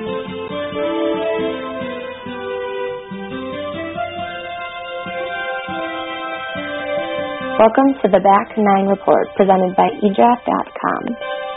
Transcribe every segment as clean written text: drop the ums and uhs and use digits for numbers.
Welcome to the Back Nine Report, presented by eDraft.com.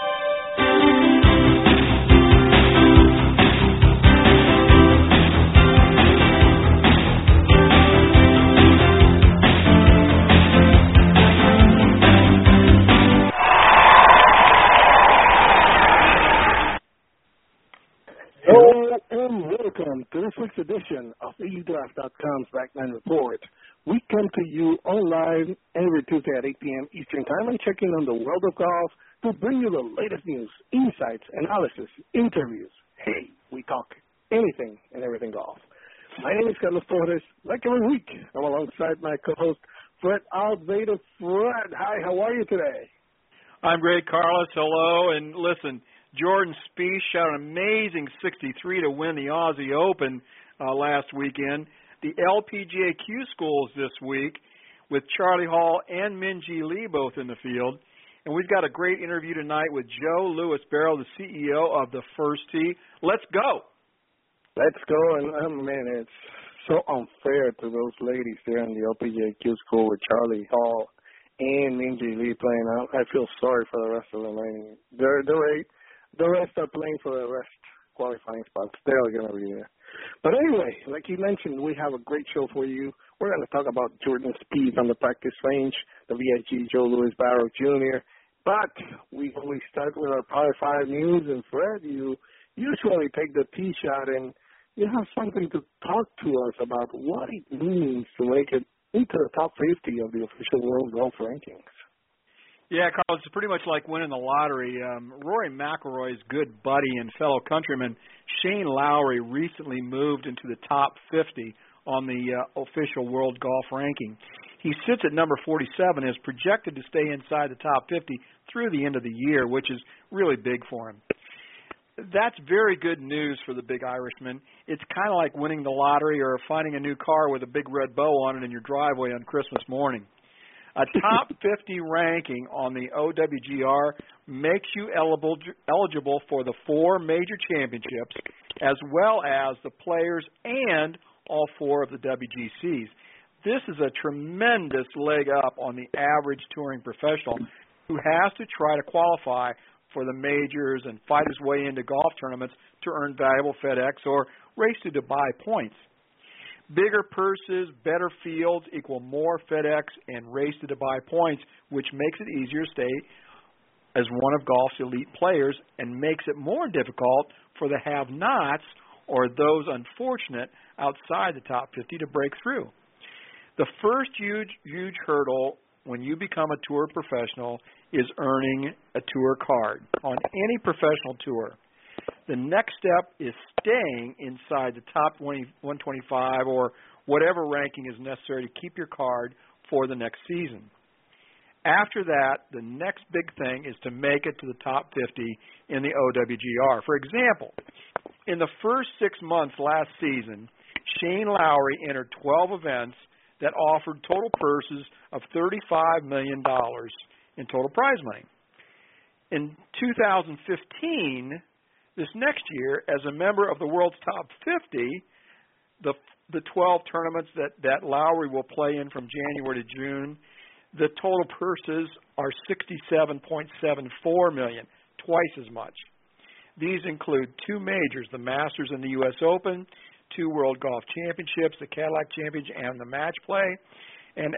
Hello and welcome to this week's edition of eDraft.com's Back Nine Report. We come to you online every Tuesday at 8 p.m. Eastern Time and check in on the world of golf to bring you the latest news, insights, analysis, interviews. Hey, we talk anything and everything golf. My name is Carlos Torres. Like every week, I'm alongside my co-host, Fred Alveda. Fred, hi, how are you today? I'm great, Carlos. Hello. And listen, Jordan Spieth shot an amazing 63 to win the Aussie Open last weekend. The LPGA Q Schools this week with Charlie Hall and Minjee Lee both in the field. And we've got a great interview tonight with Joe Lewis-Barrow, the CEO of the First Tee. Let's go. Let's go. And, man, it's so unfair to those ladies there in the LPGA Q School with Charlie Hall and Minjee Lee playing out. I feel sorry for the rest of them. I mean, the rest are playing for the rest qualifying spots. They're going to be there. But anyway, like you mentioned, we have a great show for you. We're going to talk about Jordan Spieth on the practice range, the VIG Joe Lewis-Barrow Jr. But we always start with our Power 5 news. And Fred, you usually take the tee shot and you have something to talk to us about what it means to make it into the top 50 of the official World Golf Rankings. Yeah, Carl, it's pretty much like winning the lottery. Rory McIlroy's good buddy and fellow countryman Shane Lowry recently moved into the top 50 on the official World Golf Ranking. He sits at number 47 and is projected to stay inside the top 50 through the end of the year, which is really big for him. That's very good news for the big Irishman. It's kind of like winning the lottery or finding a new car with a big red bow on it in your driveway on Christmas morning. A top 50 ranking on the OWGR makes you eligible for the 4 major championships as well as the players and all 4 of the WGCs. This is a tremendous leg up on the average touring professional who has to try to qualify for the majors and fight his way into golf tournaments to earn valuable FedEx or Race to Dubai points. Bigger purses, better fields equal more FedEx and Race to Dubai points, which makes it easier to stay as one of golf's elite players and makes it more difficult for the have-nots or those unfortunate outside the top 50 to break through. The first huge hurdle when you become a tour professional is earning a tour card on any professional tour. The next step is staying inside the top 125 or whatever ranking is necessary to keep your card for the next season. After that, the next big thing is to make it to the top 50 in the OWGR. For example, in the first 6 months last season, Shane Lowry entered 12 events that offered total purses of $35 million in total prize money. In 2015, this next year, as a member of the world's top 50, the 12 tournaments that Lowry will play in from January to June, the total purses are $67.74 million, twice as much. These include 2 majors, the Masters and the U.S. Open, 2 World Golf Championships, the Cadillac Championship, and the Match Play. And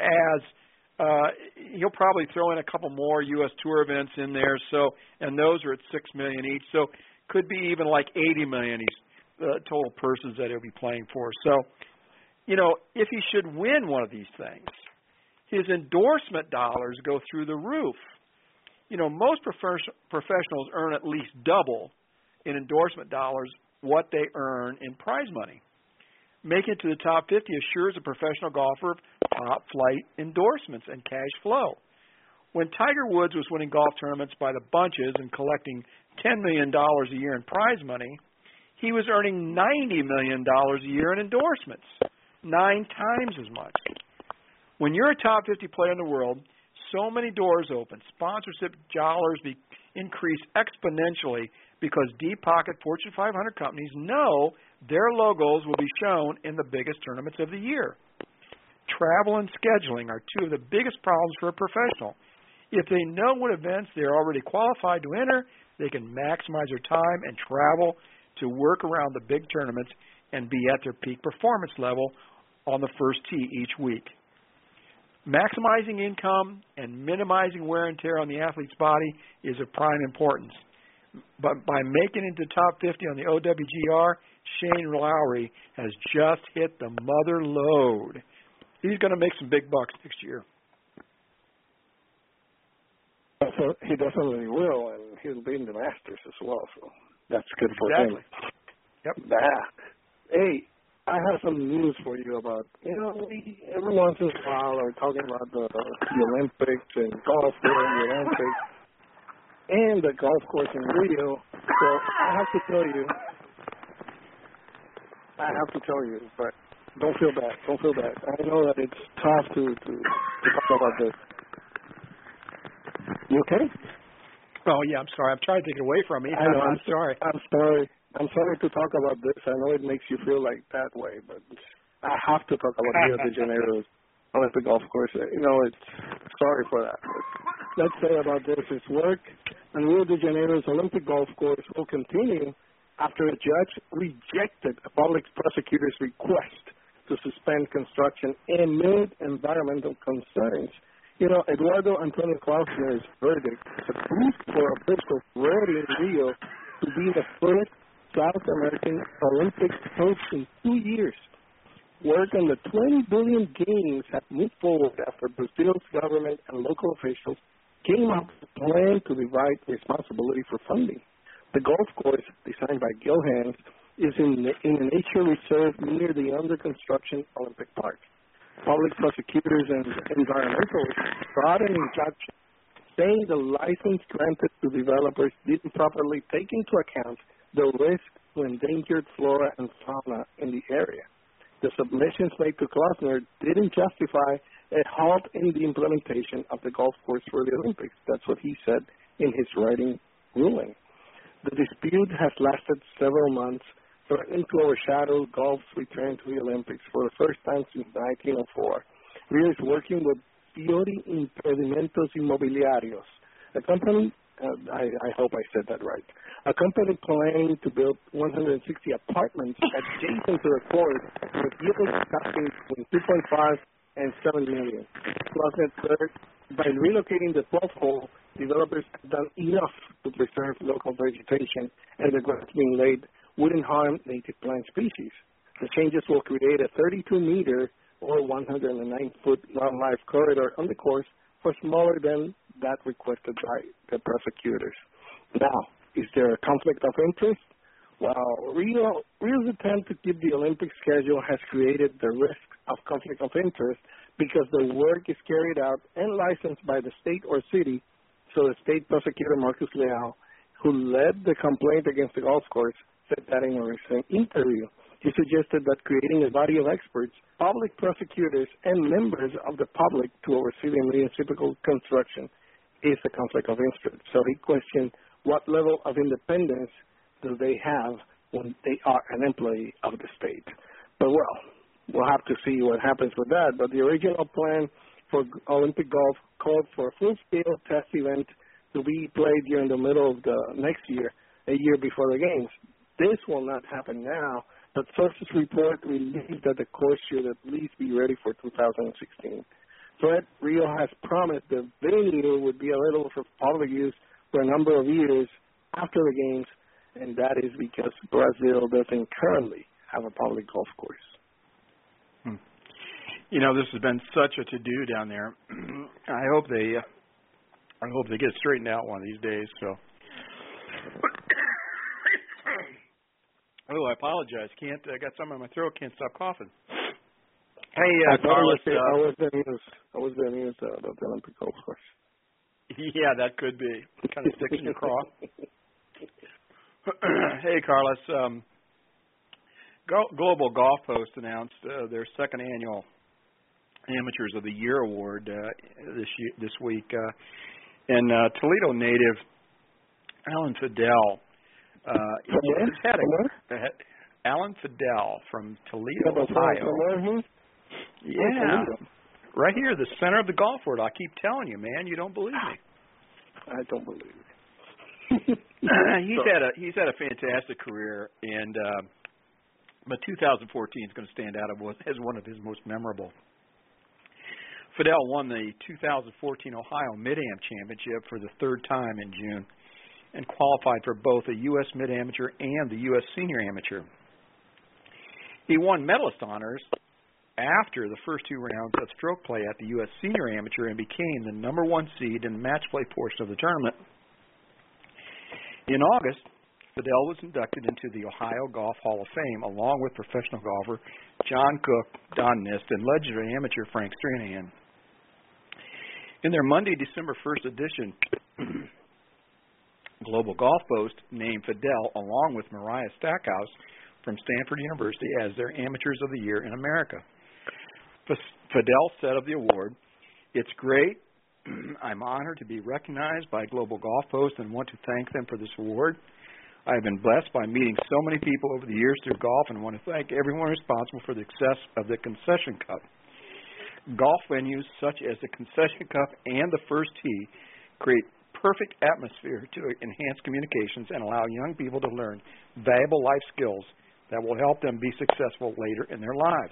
he'll probably throw in a couple more U.S. Tour events in there, and those are at $6 million each. So could be even like $80 million total purses that he'll be playing for. So, if he should win one of these things, his endorsement dollars go through the roof. Most professionals earn at least double in endorsement dollars what they earn in prize money. Making it to the top 50 assures a professional golfer of top-flight endorsements and cash flow. When Tiger Woods was winning golf tournaments by the bunches and collecting $10 million a year in prize money, he was earning $90 million a year in endorsements, 9 times as much. When you're a top 50 player in the world, so many doors open. Sponsorship dollars increase exponentially, because deep-pocket Fortune 500 companies know their logos will be shown in the biggest tournaments of the year. Travel and scheduling are two of the biggest problems for a professional. If they know what events they are already qualified to enter, they can maximize their time and travel to work around the big tournaments and be at their peak performance level on the first tee each week. Maximizing income and minimizing wear and tear on the athlete's body is of prime importance. But by making it into top 50 on the OWGR, Shane Lowry has just hit the mother load. He's going to make some big bucks next year. So he definitely will, and he'll be in the Masters as well, so that's good for him. Yep. Hey, I have some news for you about, we every once in a while are talking about the Olympics and golf during the Olympics and the golf course in Rio. So I have to tell you, but don't feel bad. I know that it's tough to talk about this. You okay? Oh, yeah, I'm sorry. I'm trying to take it away from me. I'm sorry. I'm sorry to talk about this. I know it makes you feel like that way, but I have to talk about Rio de Janeiro's Olympic golf course. It's sorry for that. But let's say about this is work, and Rio de Janeiro's Olympic golf course will continue after a judge rejected a public prosecutor's request to suspend construction amid environmental concerns. Eduardo Antonio Klausner's verdict is a proof for officials ready in Rio to be the first South American Olympic host in 2 years. Work on the 20 billion games have moved forward after Brazil's government and local officials came up with a plan to divide responsibility for funding. The golf course, designed by Gil Hanse, is in a nature reserve near the under-construction Olympic Park. Public prosecutors and environmentalists brought an injunction saying the license granted to developers didn't properly take into account the risk to endangered flora and fauna in the area. The submissions made to Klausner didn't justify a halt in the implementation of the golf course for the Olympics. That's what he said in his writing ruling. The dispute has lasted several months, threatening to overshadow golf's return to the Olympics for the first time since 1904. Rio is working with Fiori Impedimentos Inmobiliarios, a company, I hope I said that right, a company planning to build 160 apartments adjacent to the course with yields costing between 2.5 and 7 million. Klausner said, by relocating the 12th hole, developers have done enough to preserve local vegetation, and the grass being laid wouldn't harm native plant species. The changes will create a 32-meter or 109-foot wildlife corridor on the course for smaller than that requested by the prosecutors. Now, is there a conflict of interest? Well, Rio's attempt to keep the Olympic schedule has created the risk of conflict of interest because the work is carried out and licensed by the state or city. So the state prosecutor, Marcus Leal, who led the complaint against the golf course, said that in a recent interview. He suggested that creating a body of experts, public prosecutors, and members of the public to oversee the municipal construction is a conflict of interest. So he questioned what level of independence do they have when they are an employee of the state. But, well, we'll have to see what happens with that. But the original plan for Olympic golf called for a full-scale test event to be played during the middle of the next year, a year before the games. This will not happen now, but sources report believe that the course should at least be ready for 2016. Fred, Rio has promised the venue would be available for public use for a number of years after the games, and that is because Brazil doesn't currently have a public golf course. This has been such a to-do down there. I hope they get it straightened out one of these days. So. Oh, I apologize. I got something in my throat. Can't stop coughing. Hey, Carlos. I was the news about the Olympic golf course. Yeah, that could be. Kind of sticks in your craw. Hey, Carlos. Global Golf Post announced their second annual Amateurs of the Year award this week. And Toledo native Alan Fidel Alan Fidel from Toledo, Ohio. Yeah, right here, the center of the golf world. I keep telling you, man, you don't believe me. I don't believe it. He's had a fantastic career, and but 2014 is going to stand out as one of his most memorable. Fidel won the 2014 Ohio Mid-Am Championship for the third time in June and qualified for both the U.S. Mid-Amateur and the U.S. Senior Amateur. He won medalist honors after the first two rounds of stroke play at the U.S. Senior Amateur and became the number one seed in the match play portion of the tournament. In August, Fidel was inducted into the Ohio Golf Hall of Fame along with professional golfer John Cook, Don Nist, and legendary amateur Frank Stranahan. In their Monday, December 1st edition, Global Golf Post named Fidel along with Mariah Stackhouse from Stanford University as their Amateurs of the Year in America. Fidel said of the award, "It's great. I'm honored to be recognized by Global Golf Post and want to thank them for this award. I have been blessed by meeting so many people over the years through golf and want to thank everyone responsible for the success of the Concession Cup. Golf venues such as the Concession Cup and the First Tee create perfect atmosphere to enhance communications and allow young people to learn valuable life skills that will help them be successful later in their lives."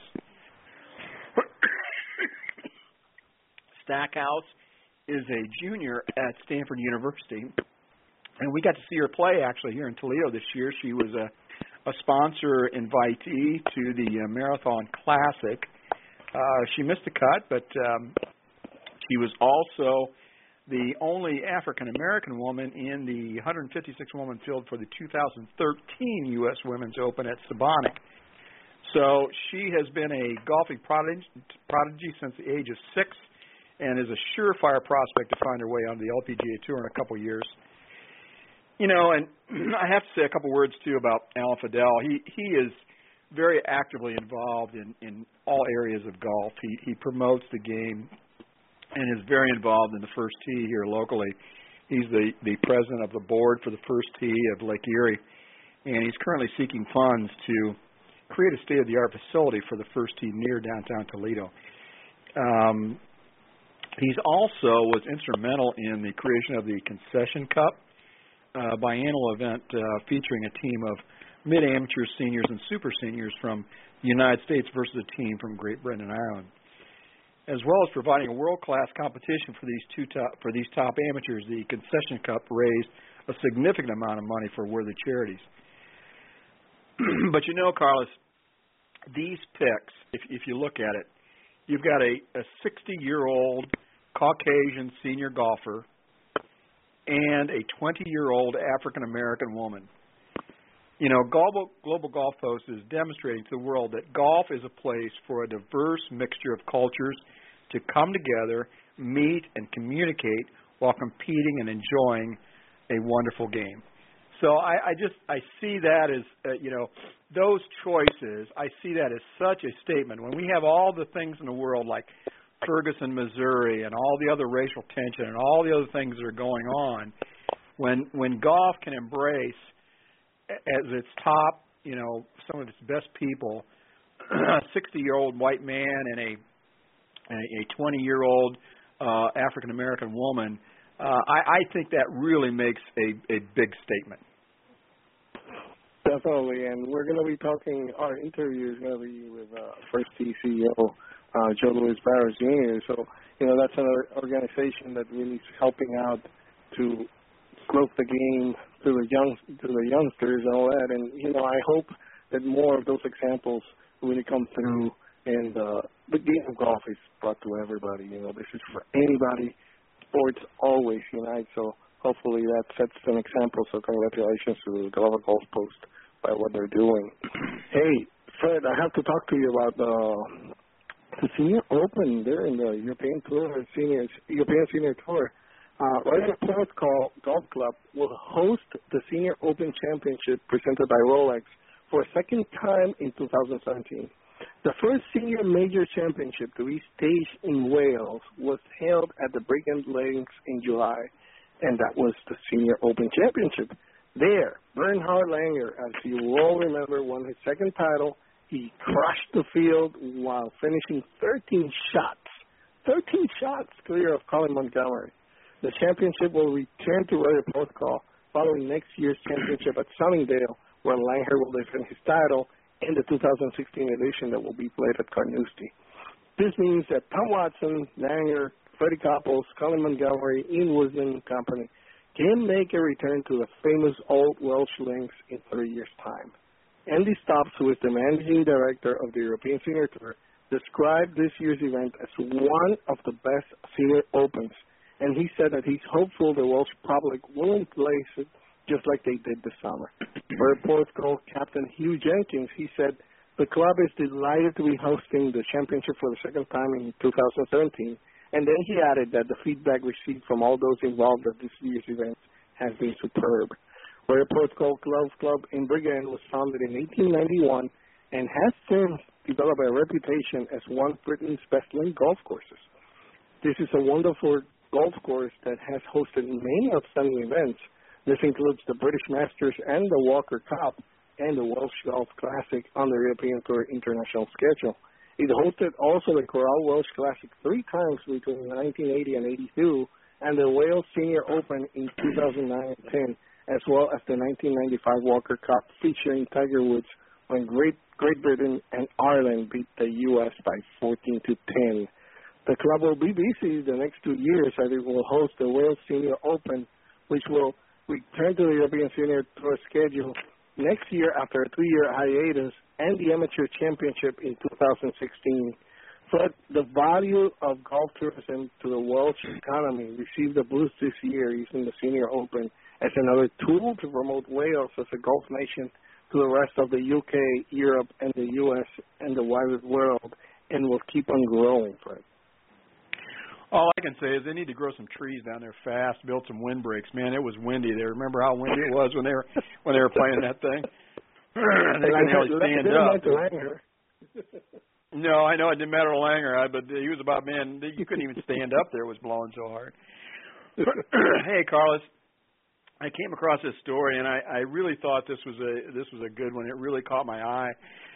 Stackhouse is a junior at Stanford University, and we got to see her play actually here in Toledo this year. She was a sponsor invitee to the Marathon Classic. She missed the cut, but she was also the only African-American woman in the 156-woman field for the 2013 U.S. Women's Open at Sabonic. So she has been a golfing prodigy since the age of 6 and is a surefire prospect to find her way onto the LPGA Tour in a couple years. You know, and I have to say a couple words, too, about Alan Fidel. He is very actively involved in all areas of golf. He promotes the game and is very involved in the First Tee here locally. He's the president of the board for the First Tee of Lake Erie, and he's currently seeking funds to create a state-of-the-art facility for the First Tee near downtown Toledo. He's also was instrumental in the creation of the Concession Cup, biannual event featuring a team of mid-amateur seniors and super seniors from the United States versus a team from Great Britain and Ireland. As well as providing a world-class competition for these top amateurs, the Concession Cup raised a significant amount of money for worthy charities. But you know, Carlos, these picks, if you look at it, you've got a 60-year-old Caucasian senior golfer and a 20-year-old African-American woman. You know, Global Golf Post is demonstrating to the world that golf is a place for a diverse mixture of cultures to come together, meet, and communicate while competing and enjoying a wonderful game. So I see that as, those choices, I see that as such a statement. When we have all the things in the world like Ferguson, Missouri, and all the other racial tension and all the other things that are going on, when golf can embrace as its top, some of its best people, a 60-year-old white man and a 20-year-old African-American woman, I think that really makes a big statement. Definitely, and we're going to be talking, our interview is going to be with First Tee CEO, Joe Louis Barros Jr. So, that's an organization that really is helping out to growth the game to the youngsters and all that. And, I hope that more of those examples really come through and the game of golf is brought to everybody. This is for anybody. Sports always unite. So hopefully that sets an example. So congratulations to the Global Golf Post by what they're doing. Hey, Fred, I have to talk to you about the Senior Open there in the European Senior Tour. Ryder Plymouth Golf Club will host the Senior Open Championship presented by Rolex for a second time in 2017. The first senior major championship to be staged in Wales was held at the Brigand Links in July, and that was the Senior Open Championship. There, Bernhard Langer, as you all remember, won his second title. He crushed the field while finishing 13 shots clear of Colin Montgomery. The championship will return to Royal Porthcawl following next year's championship at Sunningdale, where Langer will defend his title in the 2016 edition that will be played at Carnoustie. This means that Tom Watson, Langer, Freddie Couples, Colin Montgomery, Ian Woodman and company can make a return to the famous Old Welsh Links in 3 years' time. Andy Stops, who is the managing director of the European Senior Tour, described this year's event as one of the best senior opens, and he said that he's hopeful the Welsh public will embrace it just like they did this summer. For Porthcawl captain Hugh Jenkins, he said, the club is delighted to be hosting the championship for the second time in 2017, and then he added that the feedback received from all those involved at this year's event has been superb. Royal Porthcawl Golf Club in Bridgend was founded in 1891 and has since developed a reputation as one of Britain's best-linked golf courses. This is a wonderful golf course that has hosted many outstanding events. This includes the British Masters and the Walker Cup and the Welsh Golf Classic on the European Tour international schedule. It hosted also the Coral Welsh Classic 3 times between 1980 and 82 and the Wales Senior Open in 2009 and 10, as well as the 1995 Walker Cup featuring Tiger Woods when Great Britain and Ireland beat the U.S. by 14-10. The club will be busy the next 2 years as it will host the Wales Senior Open, which will return to the European Senior Tour schedule next year after a 3-year hiatus, and the Amateur Championship in 2016. But the value of golf tourism to the Welsh economy received a boost this year using the Senior Open as another tool to promote Wales as a golf nation to the rest of the UK, Europe, and the US and the wider world, and will keep on growing, Fred. All I can say is they need to grow some trees down there fast, build some windbreaks. Man, it was windy there. Remember how windy it was when they were playing that thing? They couldn't hardly stand up. No, I know it didn't matter to Langer, but he was about, man, you couldn't even stand up there. It was blowing so hard. Hey, Carlos, I came across this story, and I really thought this was a good one. It really caught my eye.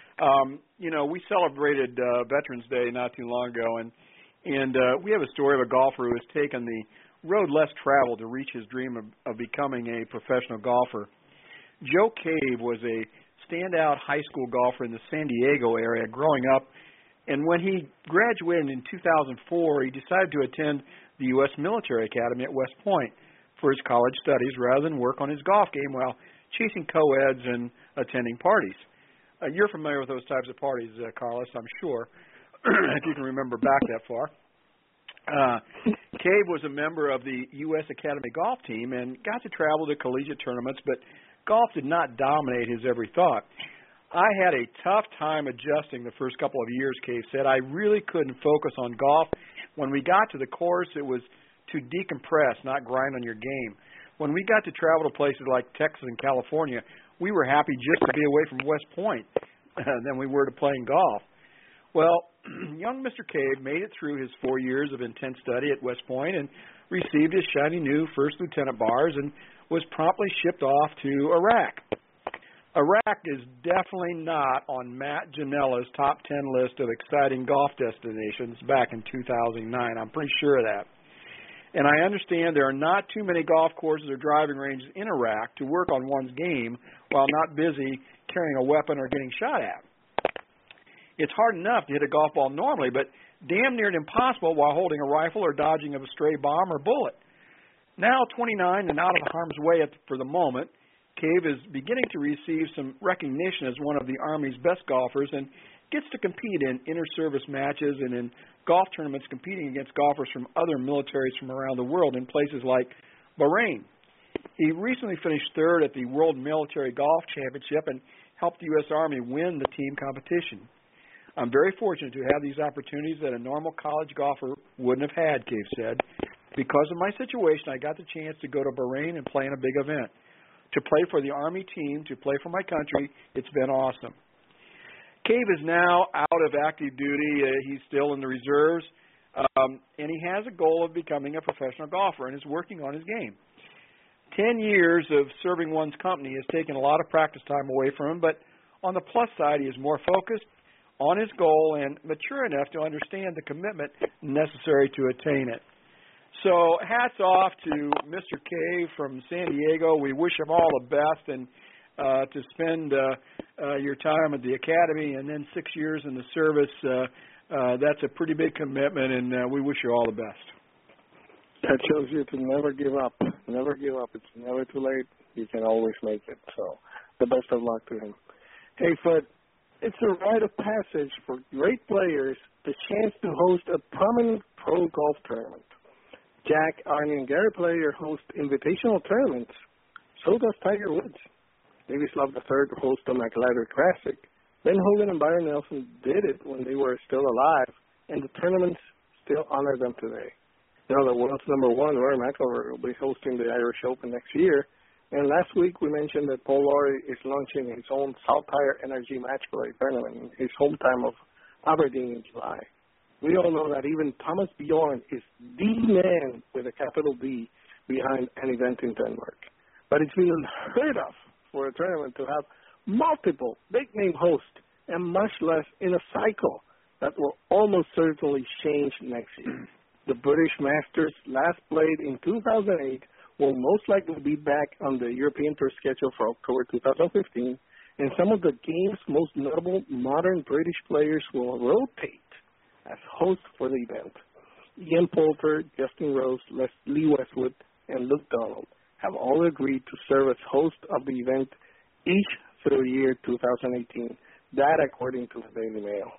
We celebrated Veterans Day not too long ago, and we have a story of a golfer who has taken the road less traveled to reach his dream of becoming a professional golfer. Joe Cave was a standout high school golfer in the San Diego area growing up, and when he graduated in 2004, he decided to attend the U.S. Military Academy at West Point for his college studies rather than work on his golf game while chasing co-eds and attending parties. You're familiar with those types of parties, Carlos, I'm sure, if you can remember back that far. Cave was a member of the U.S. Academy golf team and got to travel to collegiate tournaments, but golf did not dominate his every thought. I had a tough time adjusting the first couple of years, Cave said. I really couldn't focus on golf. When we got to the course, it was to decompress, not grind on your game. When we got to travel to places like Texas and California, we were happy just to be away from West Point than we were to playing golf. Well, young Mr. Cave made it through his 4 years of intense study at West Point and received his shiny new first lieutenant bars and was promptly shipped off to Iraq. Iraq is definitely not on Matt Janela's top 10 list of exciting golf destinations back in 2009. I'm pretty sure of that. And I understand there are not too many golf courses or driving ranges in Iraq to work on one's game while not busy carrying a weapon or getting shot at. It's hard enough to hit a golf ball normally, but damn near impossible while holding a rifle or dodging of a stray bomb or bullet. Now 29 and out of harm's way for the moment, Cave is beginning to receive some recognition as one of the Army's best golfers and gets to compete in inter-service matches and in golf tournaments competing against golfers from other militaries from around the world in places like Bahrain. He recently finished third at the World Military Golf Championship and helped the U.S. Army win the team competition. I'm very fortunate to have these opportunities that a normal college golfer wouldn't have had, Cave said. Because of my situation, I got the chance to go to Bahrain and play in a big event. To play for the Army team, to play for my country, it's been awesome. Cave is now out of active duty. He's still in the reserves, and he has a goal of becoming a professional golfer and is working on his game. 10 years of serving one's company has taken a lot of practice time away from him, but on the plus side, he is more focused on his goal and mature enough to understand the commitment necessary to attain it. So hats off to Mr. K from San Diego. We wish him all the best, and to spend your time at the academy and then 6 years in the service, that's a pretty big commitment, and we wish you all the best. That shows you to never give up. Never give up. It's never too late. You can always make it. So the best of luck to him. Hey, Fred, it's a rite of passage for great players the chance to host a prominent pro golf tournament. Jack, Arnie, and Gary Player host invitational tournaments. So does Tiger Woods. Davislav III hosts the McLaren Classic. Ben Hogan and Byron Nelson did it when they were still alive, and the tournaments still honor them today. You know, the world's number one, Rory McIlroy, will be hosting the Irish Open next year. And last week we mentioned that Paul Lawrie is launching his own Saltire Energy Match Play tournament in his hometown of Aberdeen in July. We all know that even Thomas Bjorn is the man with a capital D behind an event in Denmark. But it's been unheard of for a tournament to have multiple big-name hosts, and much less in a cycle that will almost certainly change next year. The British Masters, last played in 2008, will most likely be back on the European Tour schedule for October 2015, and some of the game's most notable modern British players will rotate as hosts for the event. Ian Poulter, Justin Rose, Lee Westwood, and Luke Donald have all agreed to serve as hosts of the event each through year 2018, that according to the Daily Mail.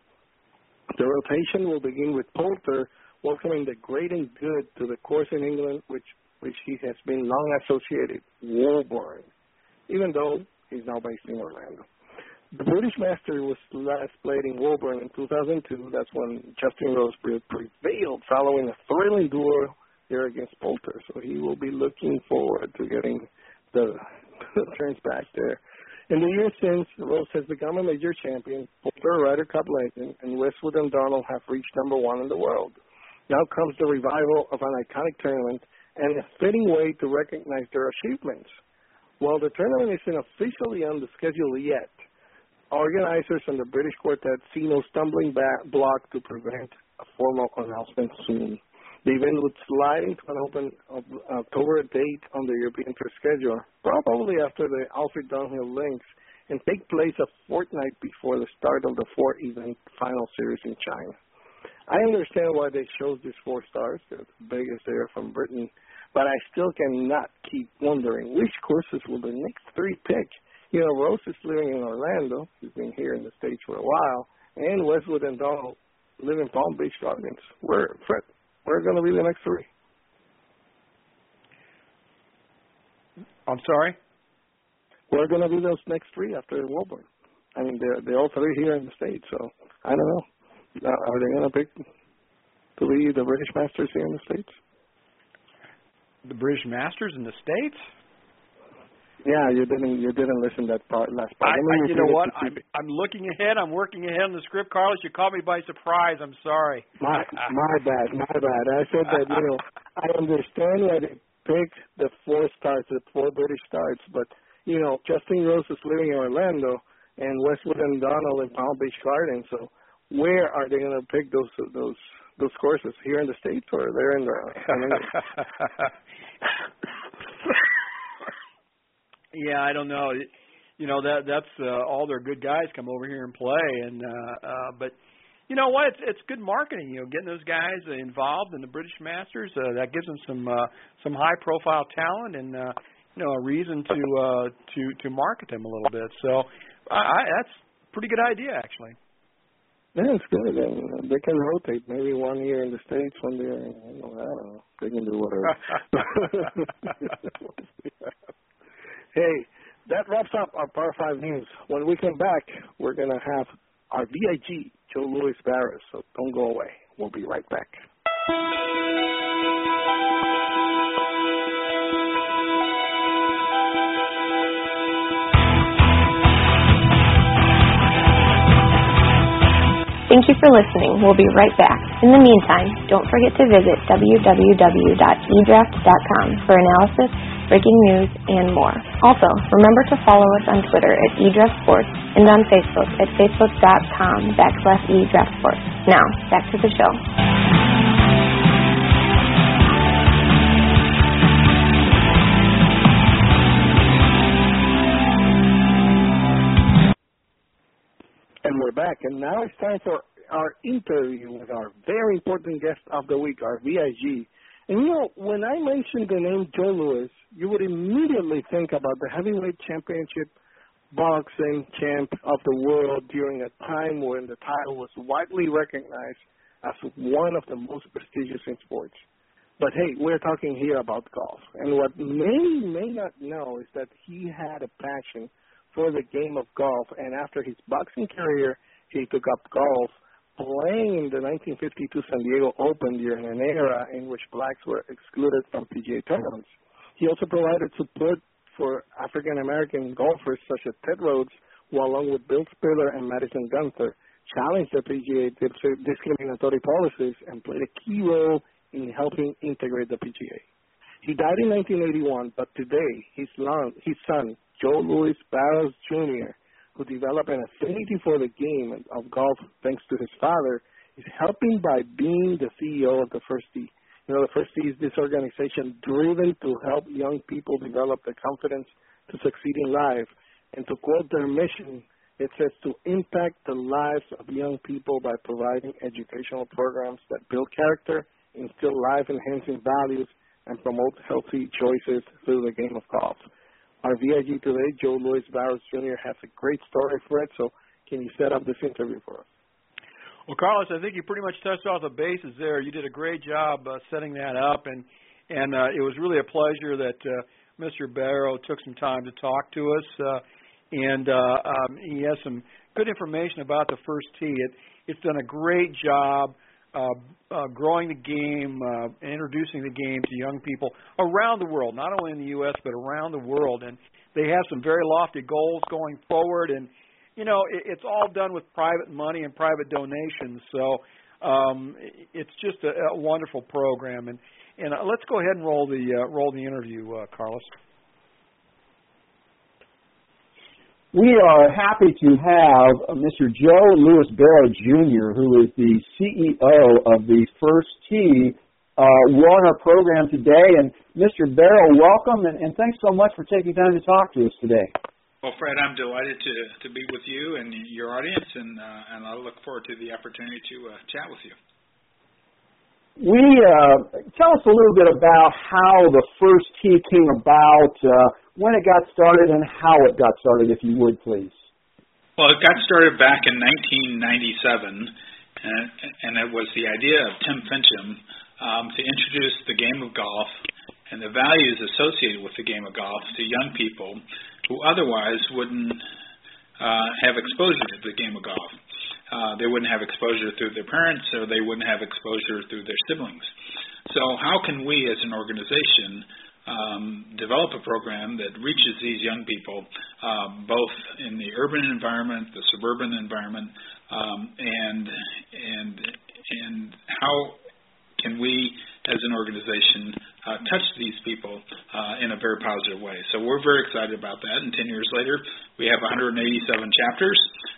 The rotation will begin with Poulter welcoming the great and good to the course in England, which he has been long associated, Woburn, even though he's now based in Orlando. The British Masters was last played in Woburn in 2002. That's when Justin Rose prevailed following a thrilling duel here against Poulter. So he will be looking forward to getting the turns back there. In the years since, Rose has become a major champion, Poulter a Ryder Cup legend, and Westwood and Donald have reached number one in the world. Now comes the revival of an iconic tournament and a fitting way to recognize their achievements. While the tournament isn't officially on the schedule yet, organizers and the British Quartet see no stumbling block to prevent a formal announcement soon. The event would slide into an open October date on the European Tour schedule, probably after the Alfred Dunhill Links, and take place a fortnight before the start of the four-event final series in China. I understand why they chose these 4 stars, they're the biggest they are from Britain, but I still cannot keep wondering which courses will the next 3 pick. You know, Rose is living in Orlando, he's been here in the States for a while, and Westwood and Donald live in Palm Beach Gardens. Where are going to be the next 3? I'm sorry? Where are going to be those next 3 after Woburn? I mean, they're all 3 here in the States, so I don't know. Are they going to pick to be the British Masters here in the States? The British Masters in the States? Yeah, you didn't listen to that last part. You know what? I'm looking ahead. I'm working ahead on the script, Carlos. You caught me by surprise. I'm sorry. My bad. I said that, I understand why they picked the 4 starts, the 4 British starts, but, Justin Rose is living in Orlando and Westwood and Donald in Palm Beach Gardens, so where are they going to pick those courses? Here in the States or there in the Yeah, I don't know. That's all their good guys come over here and play, and but you know what? It's good marketing. Getting those guys involved in the British Masters that gives them some high profile talent and a reason to market them a little bit. So that's a pretty good idea, actually. Yeah, it's good. And they can rotate. Maybe 1 year in the States, 1 year. I don't know. They can do whatever. Hey, that wraps up our Par 5 news. When we come back, we're going to have our VIG, Joe Louis Barris. So don't go away. We'll be right back. Thank you for listening. We'll be right back. In the meantime, don't forget to visit www.edraft.com for analysis, breaking news, and more. Also, remember to follow us on Twitter at eDraftSports and on Facebook at facebook.com/eDraftSports. Now, back to the show. And we're back, and now it's time for our interview with our very important guest of the week, our VIG. And you know, when I mentioned the name Joe Louis, you would immediately think about the heavyweight championship boxing champ of the world during a time when the title was widely recognized as one of the most prestigious in sports. But hey, we're talking here about golf. And what many may not know is that he had a passion for the game of golf, and after his boxing career, he took up golf, playing in the 1952 San Diego Open during an era in which blacks were excluded from PGA tournaments. He also provided support for African-American golfers such as Ted Rhodes, who along with Bill Spiller and Madison Gunther, challenged the PGA discriminatory policies and played a key role in helping integrate the PGA. He died in 1981, but today his son, Joe Louis Barros Jr., who developed an affinity for the game of golf thanks to his father, is helping by being the CEO of the First Tee. You know, the First Tee is this organization driven to help young people develop the confidence to succeed in life. And to quote their mission, it says to impact the lives of young people by providing educational programs that build character, instill life-enhancing values, and promote healthy choices through the game of golf. Our VIG today, Joe Louis Barros Jr., has a great story for it, so can you set up this interview for us? Well, Carlos, I think you pretty much touched off the bases there. You did a great job setting that up, and it was really a pleasure that Mr. Barrow took some time to talk to us, and he has some good information about the First Tee. It's done a great job growing the game, introducing the game to young people around the world, not only in the U.S., but around the world. And they have some very lofty goals going forward. And, you know, it's all done with private money and private donations. So it's just a wonderful program. And let's go ahead and roll the interview, Carlos. We are happy to have Mr. Joe Louis Barrow Jr., who is the CEO of the First Tee, on our program today. And Mr. Barrow, welcome, and thanks so much for taking time to talk to us today. Well, Fred, I'm delighted to be with you and your audience, and I look forward to the opportunity to chat with you. Tell us a little bit about how the First Tee came about, when it got started, and how it got started, if you would, please. Well, it got started back in 1997, and it was the idea of Tim Finchem to introduce the game of golf and the values associated with the game of golf to young people who otherwise wouldn't have exposure to the game of golf. They wouldn't have exposure through their parents, or they wouldn't have exposure through their siblings. So how can we as an organization develop a program that reaches these young people, both in the urban environment, the suburban environment, and how can we as an organization touch these people in a very positive way. So we're very excited about that, and 10 years later we have 187 chapters,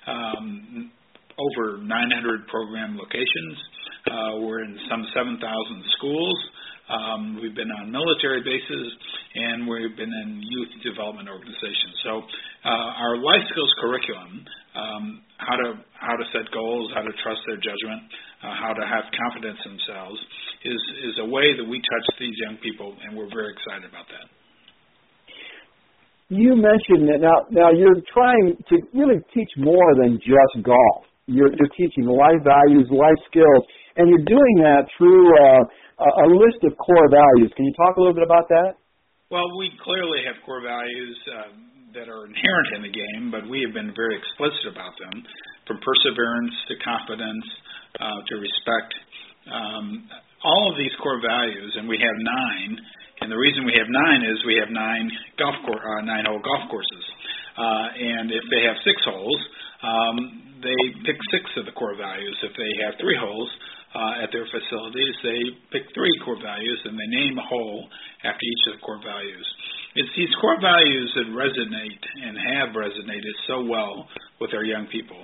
over 900 program locations. We're in some 7,000 schools. We've been on military bases, and we've been in youth development organizations. So our life skills curriculum, how to set goals, how to trust their judgment, how to have confidence in themselves, is a way that we touch these young people, and we're very excited about that. You mentioned that now you're trying to really teach more than just golf. You're teaching life values, life skills, and you're doing that through a list of core values. Can you talk a little bit about that? Well, we clearly have core values that are inherent in the game, but we have been very explicit about them, from perseverance to confidence to respect. All of these core values, and we have 9, and the reason we have 9 is we have 9-hole golf courses. And if they have 6 holes, they pick 6 of the core values. If they have 3 holes at their facilities, they pick 3 core values, and they name a hole after each of the core values. It's these core values that resonate and have resonated so well with our young people.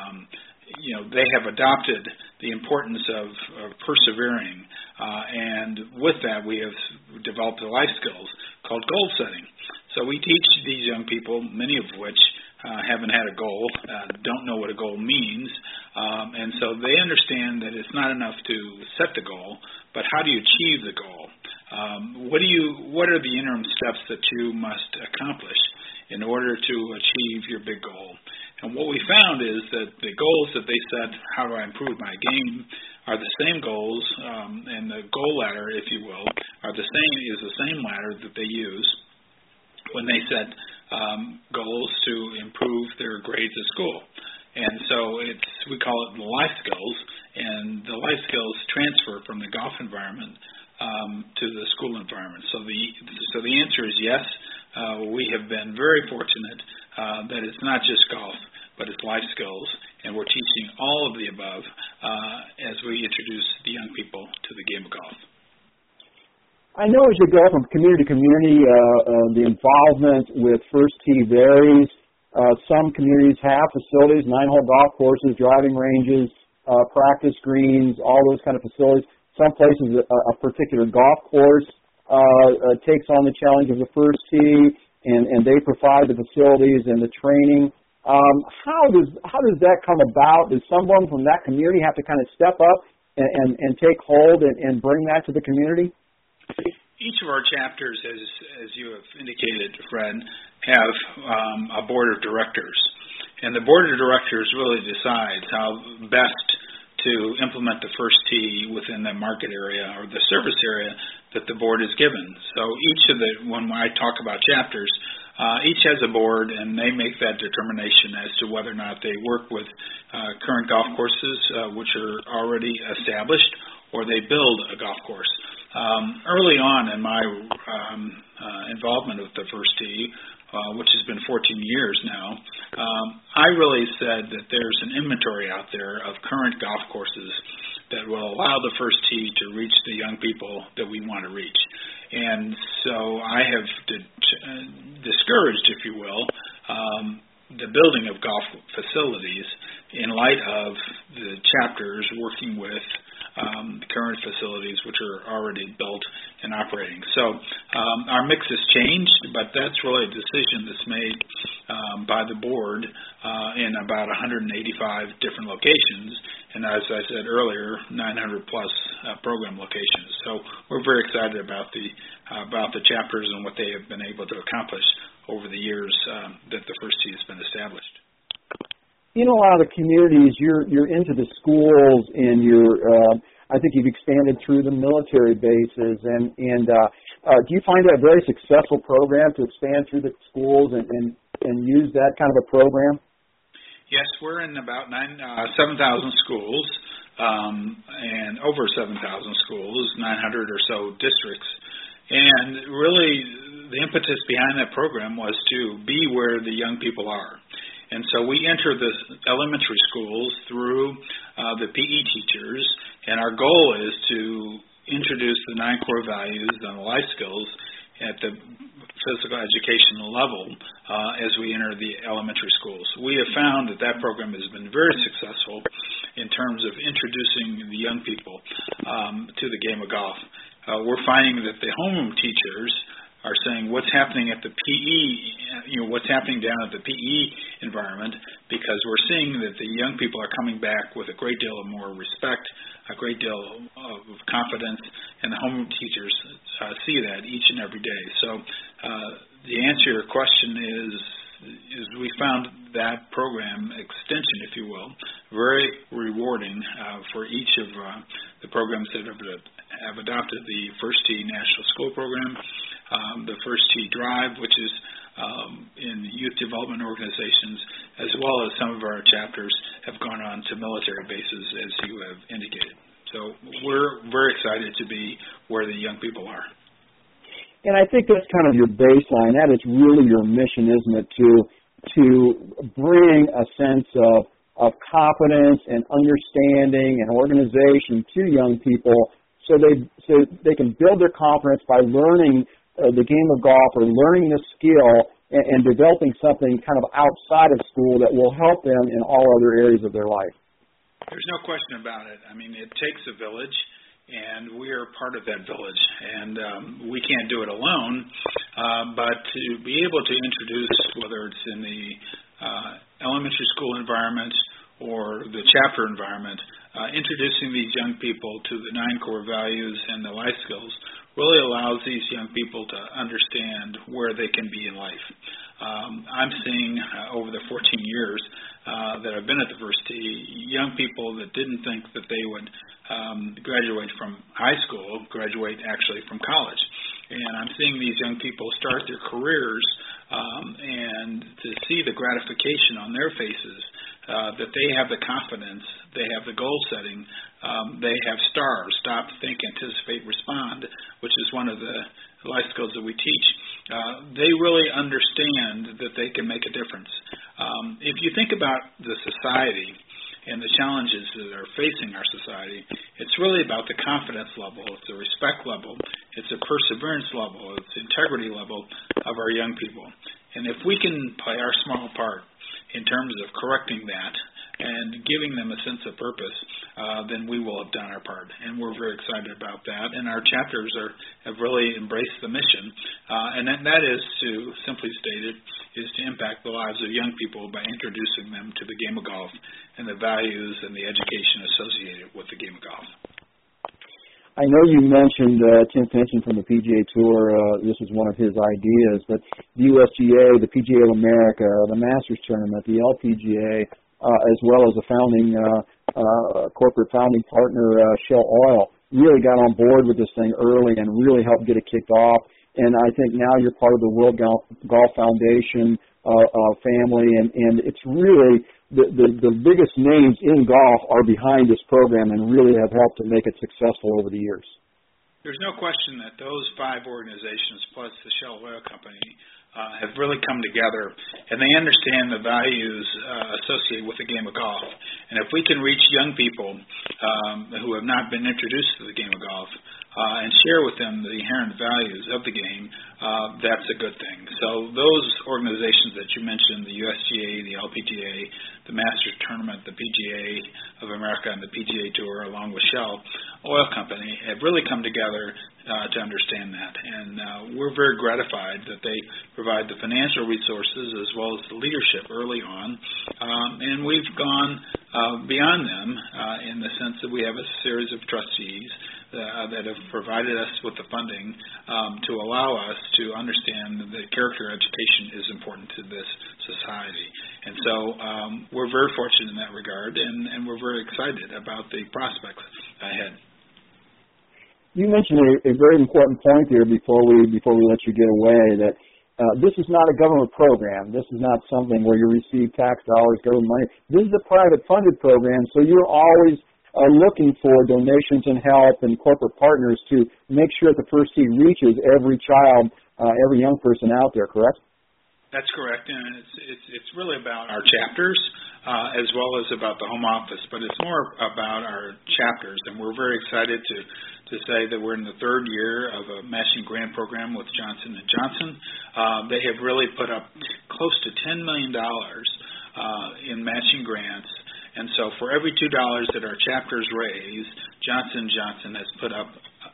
They have adopted the importance of persevering, and with that we have developed the life skills called goal setting. So we teach these young people, many of which haven't had a goal, don't know what a goal means, and so they understand that it's not enough to set the goal, but how do you achieve the goal? What are the interim steps that you must accomplish in order to achieve your big goal? And what we found is that the goals that they set, how do I improve my game, are the same goals, and the goal ladder, if you will, is the same ladder that they use when they set goals to improve their grades at school. And so we call it the life skills, and the life skills transfer from the golf environment to the school environment. So the answer is yes. We have been very fortunate that it's not just golf, but it's life skills, and we're teaching all of the above as we introduce the young people to the game of golf. I know as you go from community to community, the involvement with First Tee varies. Some communities have facilities, 9-hole golf courses, driving ranges, practice greens, all those kind of facilities. Some places, a particular golf course takes on the challenge of the First Tee, and they provide the facilities and the training. How does that come about? Does someone from that community have to kind of step up and take hold and bring that to the community? Each of our chapters, as you have indicated, Fred, have a board of directors. And the board of directors really decides how best to implement the First Tee within the market area or the service area that the board is given. So when I talk about chapters, each has a board, and they make that determination as to whether or not they work with current golf courses, which are already established, or they build a golf course. Early on in my involvement with the First Tee, which has been 14 years now, I really said that there's an inventory out there of current golf courses that will allow the First Tee to reach the young people that we want to reach. And so I have discouraged, if you will, the building of golf facilities in light of the chapters working with current facilities which are already built and operating. So our mix has changed, but that's really a decision that's made by the board in about 185 different locations, and as I said earlier, 900 plus program locations. So we're very excited about the chapters and what they have been able to accomplish over the years that the First Tee has been established. In a lot of the communities, you're into the schools, and I think you've expanded through the military bases. And do you find that a very successful program to expand through the schools and use that kind of a program? Yes, we're in about 7,000 schools, and over 7,000 schools, 900 or so districts. And really, the impetus behind that program was to be where the young people are. And so we enter the elementary schools through the PE teachers, and our goal is to introduce the 9 core values and the life skills at the physical education level as we enter the elementary schools. We have found that program has been very successful in terms of introducing the young people to the game of golf. We're finding that the homeroom teachers are saying what's happening at the PE, what's happening down at the PE environment, because we're seeing that the young people are coming back with a great deal of more respect, a great deal of confidence, and the homeroom teachers see that each and every day. So the answer to your question is we found that program extension, if you will, very rewarding for each of the programs that have adopted the First Tee National School Program, the First Tee Drive, which is in youth development organizations, as well as some of our chapters have gone on to military bases, as you have indicated. So we're very excited to be where the young people are. And I think that's kind of your baseline. That is really your mission, isn't it, to bring a sense of confidence and understanding and organization to young people so they can build their confidence by learning the game of golf or learning this skill and developing something kind of outside of school that will help them in all other areas of their life. There's no question about it. I mean, it takes a village, and we are part of that village, and we can't do it alone, but to be able to introduce, whether it's in the elementary school environment or the chapter environment, introducing these young people to the 9 core values and the life skills really allows these young people to understand where they can be in life. I'm seeing over the 14 years that I've been at the Versity, young people that didn't think that they would graduate from high school, graduate actually from college. And I'm seeing these young people start their careers and to see the gratification on their faces that they have the confidence, they have the goal setting, they have STARS, stop, think, anticipate, respond, which is one of the life skills that we teach. They really understand that they can make a difference. If you think about the society and the challenges that are facing our society, it's really about the confidence level, it's the respect level, it's the perseverance level, it's the integrity level of our young people. And if we can play our small part in terms of correcting that and giving them a sense of purpose, then we will have done our part. And we're very excited about that. And our chapters have really embraced the mission. And that is, to simply state it, is to impact the lives of young people by introducing them to the game of golf and the values and the education associated with the game of golf. I know you mentioned Tim Finchem from the PGA Tour. This is one of his ideas, but the USGA, the PGA of America, the Masters Tournament, the LPGA, as well as the founding corporate founding partner, Shell Oil, really got on board with this thing early and really helped get it kicked off. And I think now you're part of the World Golf Foundation family, and it's really the biggest names in golf are behind this program and really have helped to make it successful over the years. There's no question that those 5 organizations plus the Shell Oil Company have really come together, and they understand the values associated with the game of golf. And if we can reach young people who have not been introduced to the game of golf and share with them the inherent values of the game, that's a good thing. So those organizations that you mentioned, the USGA, the LPGA, the Masters Tournament, the PGA of America, and the PGA Tour, along with Shell Oil Company, have really come together to understand that. And we're very gratified that they provide the financial resources as well as the leadership early on. And we've gone beyond them in the sense that we have a series of trustees that have provided us with the funding to allow us to understand that character education is important to this society. And so we're very fortunate in that regard, and we're very excited about the prospects ahead. You mentioned a very important point there before we let you get away, that this is not a government program. This is not something where you receive tax dollars, government money. This is a private funded program, so you're always looking for donations and help and corporate partners to make sure that the First Tee reaches every child, every young person out there, correct? That's correct, and it's really about our chapters as well as about the home office, but it's more about our chapters, and we're very excited to say that we're in the 3rd year of a matching grant program with Johnson & Johnson. They have really put up close to $10 million in matching grants, and so for every $2 that our chapters raise, Johnson & Johnson has put up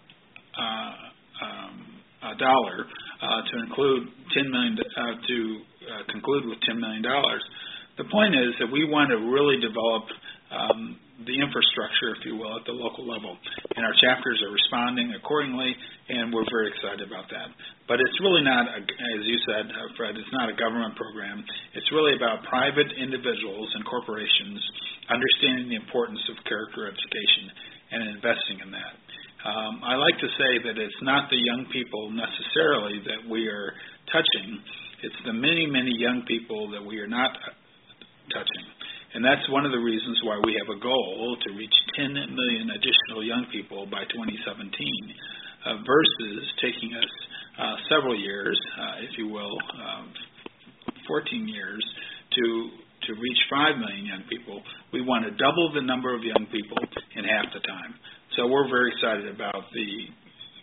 $1 to include $10 million to conclude with $10 million. The point is that we want to really develop the infrastructure, if you will, at the local level, and our chapters are responding accordingly, and we're very excited about that. But it's really not, as you said, Fred, it's not a government program. It's really about private individuals and corporations understanding the importance of character education and investing in that. I like to say that it's not the young people necessarily that we are touching. It's the many, many young people that we are not touching. And that's one of the reasons why we have a goal to reach 10 million additional young people by 2017 versus taking us several years, if you will, 14 years to reach 5 million young people. We want to double the number of young people in half the time. So we're very excited about the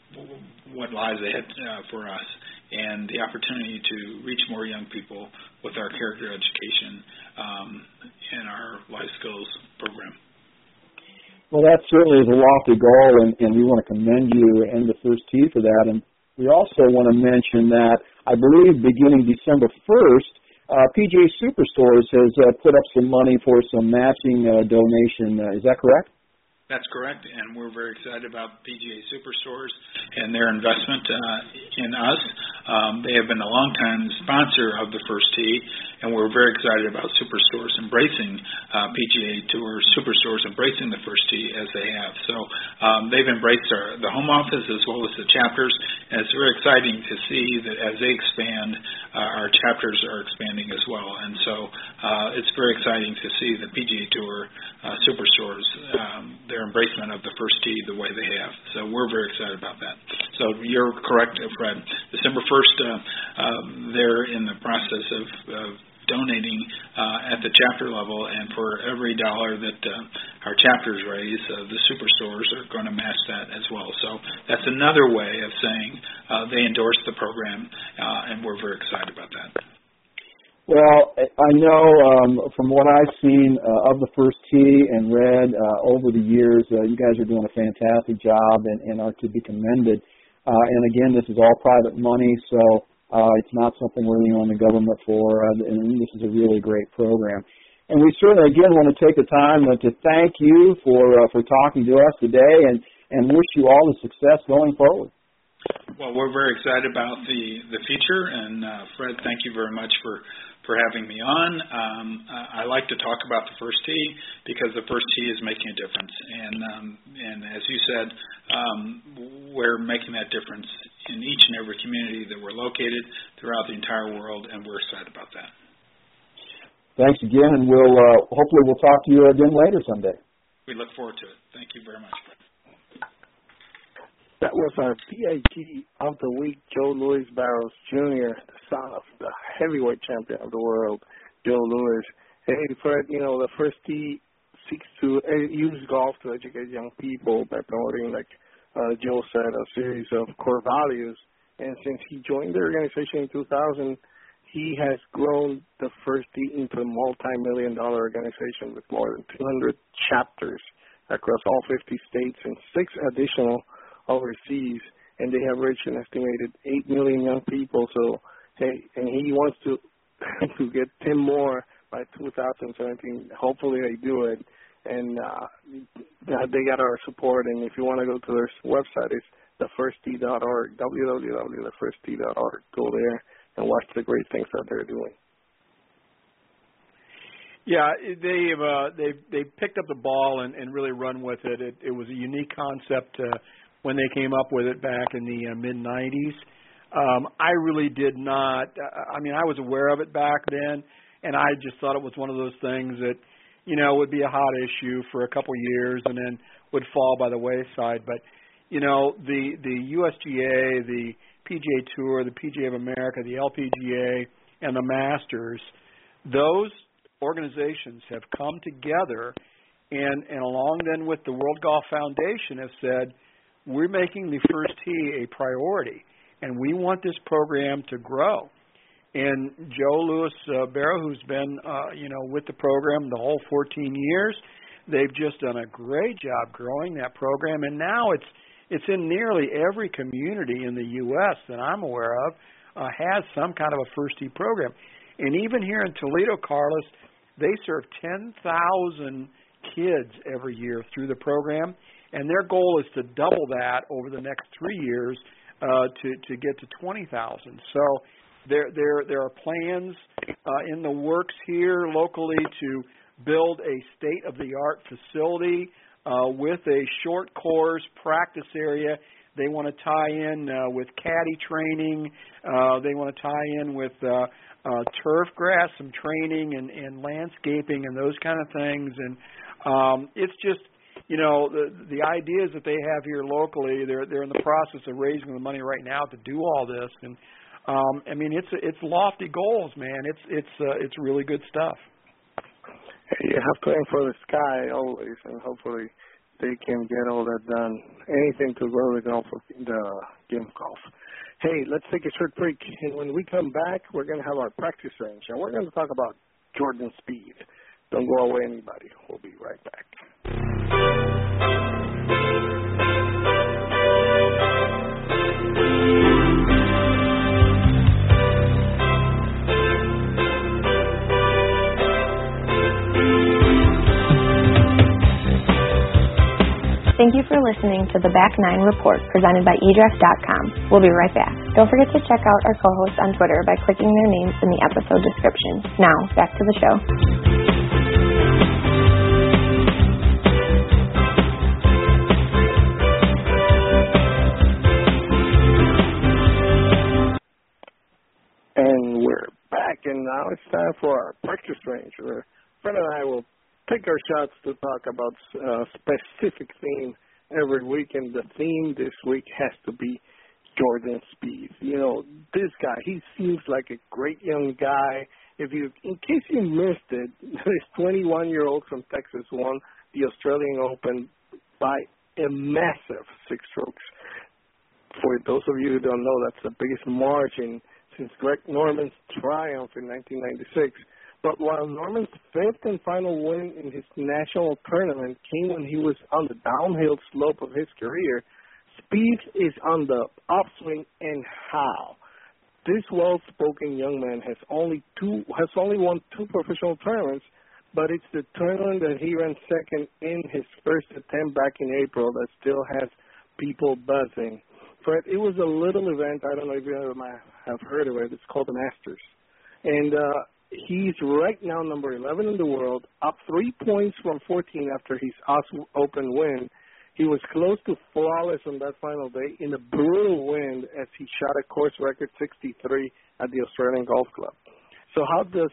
what lies ahead for us, and the opportunity to reach more young people with our character education in our life skills program. Well, that certainly is a lofty goal, and we want to commend you and the First Tee for that. And we also want to mention that I believe beginning December 1st, PGA Superstores has put up some money for some matching donation. Is that correct? That's correct, and we're very excited about PGA Superstores and their investment in us. They have been a long-time sponsor of the First Tee, and we're very excited about Superstores embracing PGA Tour Superstores embracing the First Tee as they have. So they've embraced the home office as well as the chapters, and it's very exciting to see that as they expand, our chapters are expanding as well. And so it's very exciting to see the PGA Tour Superstores, their embracement of the First Tee the way they have. So we're very excited about that. So you're correct, Fred. December 1st, they're in the process of donating at the chapter level, and for every dollar that our chapters raise, the Superstores are going to match that as well. So that's another way of saying they endorse the program, and we're very excited about that. Well, I know from what I've seen of the First Tee and read over the years, you guys are doing a fantastic job and are to be commended. And again, this is all private money, so it's not something we're leaning on the government for, and this is a really great program. And we certainly, again, want to take the time to thank you for talking to us today and wish you all the success going forward. Well, we're very excited about the future, and Fred, thank you very much for having me on. I like to talk about the First Tee because the First Tee is making a difference, and as you said, we're making that difference in each and every community that we're located throughout the entire world, and we're excited about that. Thanks again, and hopefully we'll talk to you again later someday. We look forward to it. Thank you very much, Fred. That was our PIT of the week, Joe Louis Barrows Jr., the son of the heavyweight champion of the world, Joe Louis. Hey, Fred, the First Tee seeks to use golf to educate young people by promoting, like Joe said, a series of core values. And since he joined the organization in 2000, he has grown the First Tee into a multi-million-dollar organization with more than 200 chapters across all 50 states and 6 additional overseas, and they have reached an estimated 8 million young people. So, hey, and he wants to get 10 more by 2017. Hopefully they do it, and they got our support. And if you want to go to their website, it's thefirsttee.org, www.thefirsttee.org. Go there and watch the great things that they're doing. Yeah, they've picked up the ball and really run with it. It was a unique concept when they came up with it back in the mid-'90s. I really did not. I mean, I was aware of it back then, and I just thought it was one of those things that, would be a hot issue for a couple years and then would fall by the wayside. But, the USGA, the PGA Tour, the PGA of America, the LPGA, and the Masters, those organizations have come together and along then with the World Golf Foundation have said, we're making the First Tee a priority, and we want this program to grow. And Joe Louis Barrow, who's been, with the program the whole 14 years, they've just done a great job growing that program. And now it's in nearly every community in the U.S. that I'm aware of has some kind of a First Tee program. And even here in Toledo, Carlos, they serve 10,000 kids every year through the program. And their goal is to double that over the next 3 years to get to 20,000. So there are plans in the works here locally to build a state-of-the-art facility with a short course practice area. They want to tie in with caddy training. They want to tie in with turf grass, some training and landscaping and those kind of things. And it's just, the ideas that they have here locally, they're in the process of raising the money right now to do all this. And I mean, it's lofty goals, man. It's really good stuff. You have to aim for the sky always, and hopefully they can get all that done. Anything to grow the game of golf. Hey, let's take a short break, and when we come back, we're going to have our practice range, and we're going to talk about Jordan Spieth. Don't go away, anybody. We'll be right back. Thank you for listening to the Back Nine Report presented by eDraft.com. We'll be right back. Don't forget to check out our co-hosts on Twitter by clicking their names in the episode description. Now, back to the show. And we're back, and now it's time for our practice range, where Fred and I will take our shots to talk about a specific theme every week, and the theme this week has to be Jordan Spieth. You know, this guy, he seems like a great young guy. In case you missed it, this 21-year-old from Texas won the Australian Open by a massive 6 strokes. For those of you who don't know, that's the biggest margin since Greg Norman's triumph in 1996. But while Norman's fifth and final win in his national tournament came when he was on the downhill slope of his career, Spieth is on the upswing, and how? This well-spoken young man has only won 2 professional tournaments, but it's the tournament that he ran second in his first attempt back in April that still has people buzzing. Fred, it was a little event. I don't know if you have heard of it. It's called the Masters. And he's right now number 11 in the world, up 3 points from 14 after his Open win. He was close to flawless on that final day in a brutal wind as he shot a course record 63 at the Australian Golf Club. So how does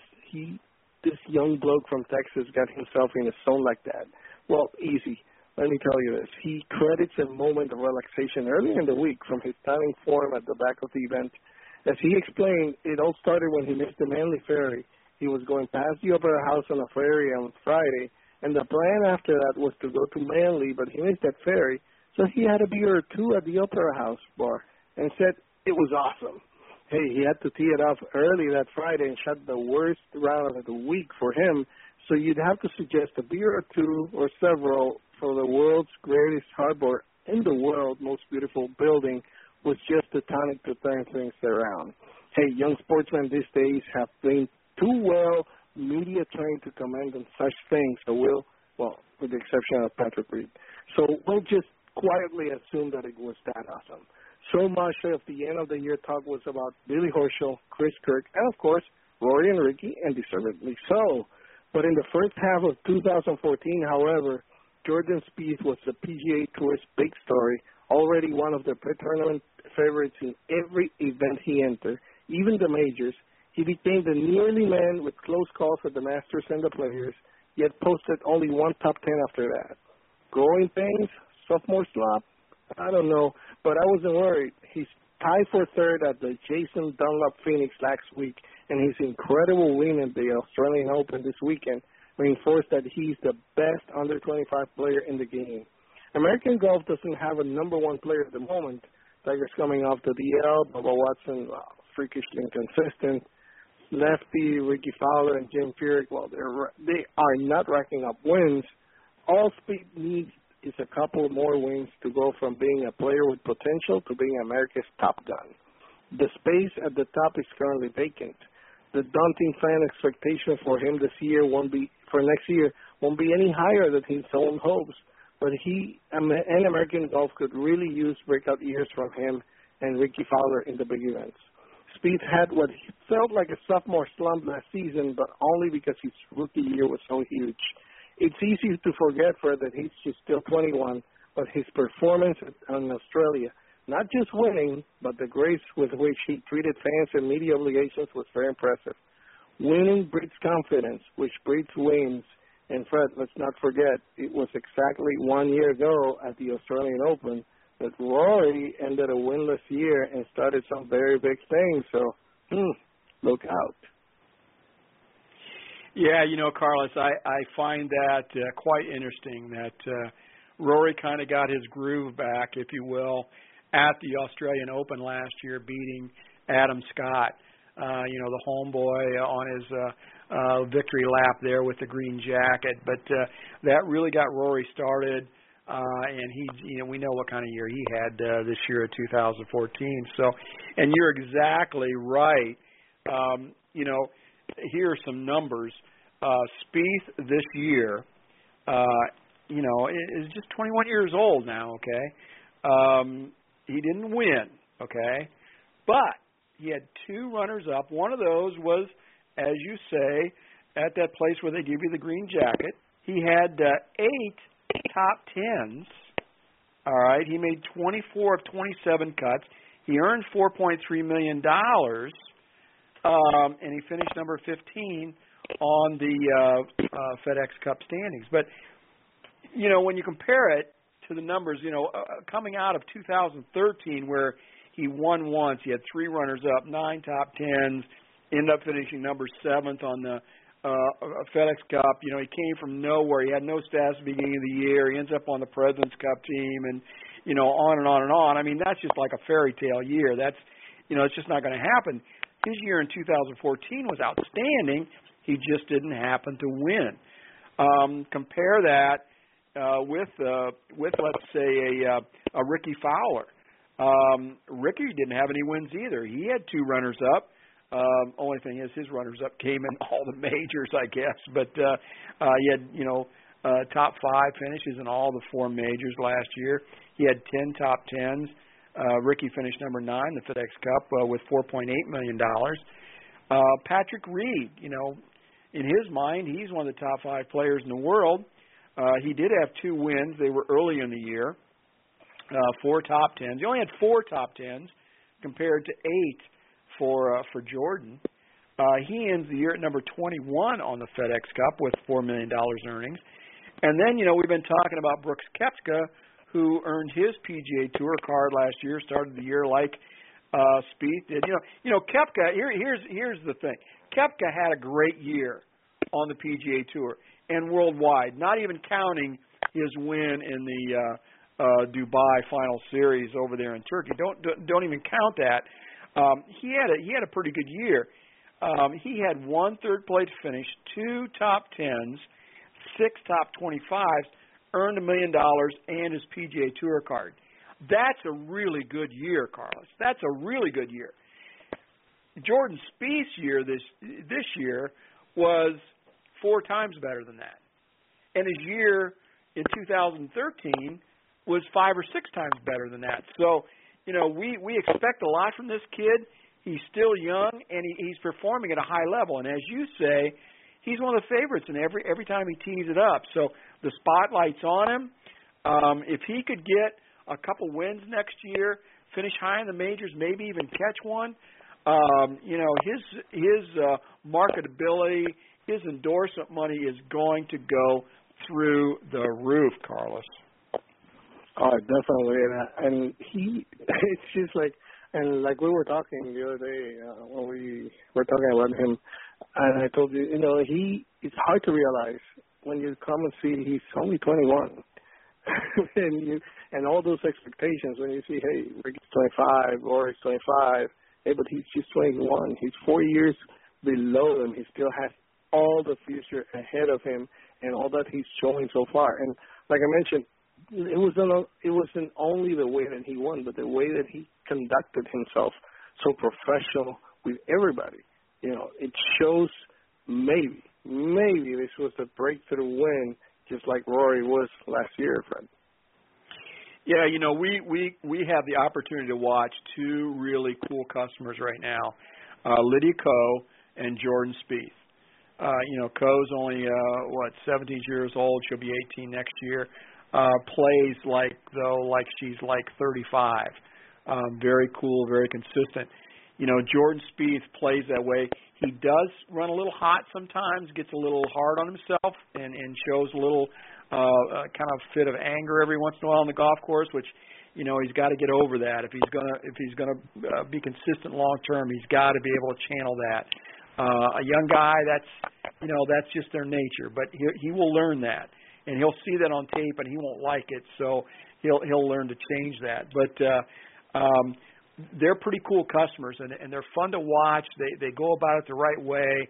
this young bloke from Texas, get himself in a zone like that? Well, easy. Let me tell you this. He credits a moment of relaxation early in the week from his stunning form at the back of the event. As he explained, it all started when he missed the Manly Ferry. He was going past the Opera House on a ferry on Friday, and the plan after that was to go to Manly, but he missed that ferry, so he had a beer or 2 at the Opera House bar and said it was awesome. Hey, he had to tee it off early that Friday and shot the worst round of the week for him, so you'd have to suggest a beer or 2 or several for the world's greatest harbor in the world, most beautiful building, was just the tonic to turn things around. Hey, young sportsmen these days have been too well media trained to comment on such things, so with the exception of Patrick Reed. So we'll just quietly assume that it was that awesome. So much of the end of the year talk was about Billy Horschel, Chris Kirk, and of course, Rory and Ricky, and deservedly so. But in the first half of 2014, however, Jordan Spieth was the PGA Tour's big story, already one of the pre-tournament favorites in every event he entered, even the majors. He became the nearly man with close calls at the Masters and the Players, yet posted only 1 top 10 after that. Growing pains? Sophomore slump? I don't know, but I wasn't worried. He's tied for third at the Jason Dunlop Phoenix last week, and his incredible win at the Australian Open this weekend reinforced that he's the best under-25 player in the game. American golf doesn't have a number 1 player at the moment. Tiger's coming off the DL, Bubba Watson, freakishly inconsistent. Lefty, Ricky Fowler, and Jim Furyk, they are not racking up wins. All Spieth needs is a couple more wins to go from being a player with potential to being America's top gun. The space at the top is currently vacant. The daunting fan expectation for him next year won't be any higher than his own hopes. But he and American golf could really use breakout years from him and Ricky Fowler in the big events. Spieth had what felt like a sophomore slump last season, but only because his rookie year was so huge. It's easy to forget, Fred, that he's just still 21, but his performance in Australia, not just winning, but the grace with which he treated fans and media obligations was very impressive. Winning breeds confidence, which breeds wins. And Fred, let's not forget, it was exactly 1 year ago at the Australian Open that Rory ended a winless year and started some very big things. So, look out. Yeah, Carlos, I find that quite interesting that Rory kind of got his groove back, if you will, at the Australian Open last year, beating Adam Scott, the homeboy on his victory lap there with the green jacket. But that really got Rory started, and we know what kind of year he had this year, 2014. So, and you're exactly right. Here are some numbers. Spieth this year, is just 21 years old now, okay? He didn't win, okay? But he had 2 runners-up. One of those was, as you say, at that place where they give you the green jacket. He had 8 top 10s, all right? He made 24 of 27 cuts. He earned $4.3 million, and he finished number 15 on the FedEx Cup standings. But, when you compare it to the numbers, coming out of 2013 where he won once, he had 3 runners-up, 9 top 10s, ended up finishing number 7th on the FedEx Cup. He came from nowhere. He had no stats at the beginning of the year. He ends up on the President's Cup team and, on and on and on. I mean, that's just like a fairy tale year. That's, it's just not going to happen. His year in 2014 was outstanding. He just didn't happen to win. Compare that with let's say a Ricky Fowler. Ricky didn't have any wins either. He had 2 runners-up. Only thing is his runners-up came in all the majors, I guess. But he had top 5 finishes in all the 4 majors last year. He had 10 top 10s. Ricky finished number 9 in the FedEx Cup with $4.8 million. Patrick Reed, in his mind, he's one of the top 5 players in the world. He did have 2 wins. They were early in the year. 4 top 10s. He only had 4 top 10s compared to 8 for Jordan. He ends the year at number 21 on the FedEx Cup with $4 million in earnings. And then, we've been talking about Brooks Koepka, who earned his PGA Tour card last year, started the year like Spieth did. Koepka, here's the thing. Koepka had a great year on the PGA Tour and worldwide, not even counting his win in the Dubai Final Series over there in Turkey. Don't even count that. He had a pretty good year. He had 1 third-place finish, 2 top 10s, 6 top 25s, earned $1 million, and his PGA Tour card. That's a really good year, Carlos. That's a really good year. Jordan Spieth's year this year was 4 times better than that. And his year in 2013 was 5 or 6 times better than that. So, we expect a lot from this kid. He's still young, and he's performing at a high level. And as you say, he's one of the favorites in every time he tees it up. So the spotlight's on him. If he could get a couple wins next year, finish high in the majors, maybe even catch one, his marketability, his endorsement money is going to go through the roof, Carlos. Oh, definitely. And it's just like, and like we were talking the other day when we were talking about him, and I told you, it's hard to realize when you come and see he's only 21. and all those expectations when you see, hey, Ricky's 25, Rory's 25, hey, but he's just 21. He's 4 years below him. He still has all the future ahead of him and all that he's showing so far. And like I mentioned, it wasn't only the way that he won, but the way that he conducted himself so professional with everybody. It shows maybe this was the breakthrough win, just like Rory was last year, Fred. Yeah, we have the opportunity to watch 2 really cool customers right now, Lydia Ko and Jordan Spieth. Ko's only 17 years old. She'll be 18 next year. Plays like she's like 35. Very cool, very consistent. Jordan Spieth plays that way. He does run a little hot sometimes, gets a little hard on himself, and shows a little kind of fit of anger every once in a while on the golf course, which he's got to get over that. If he's gonna be consistent long term, he's got to be able to channel that. A young guy, that's just their nature, but he will learn that. and he'll see that on tape and he won't like it, so he'll learn to change that. But they're pretty cool customers, and they're fun to watch. They go about it the right way.